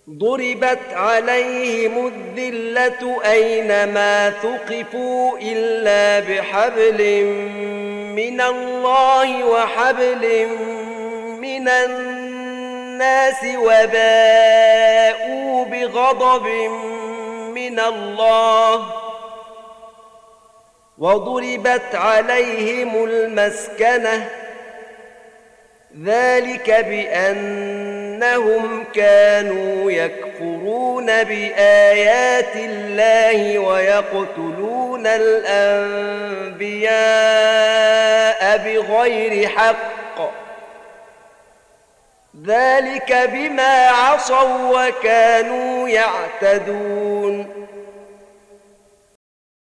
ضربت عليهم الذلة أينما ثقفوا إلا بحبل من الله وحبل من الناس وباءوا بغضب من الله وضربت عليهم المسكنة ذلك بأنهم كانوا يكفرون بآيات الله ويقتلون الأنبياء بغير حق ذلك بما عصوا وكانوا يعتدون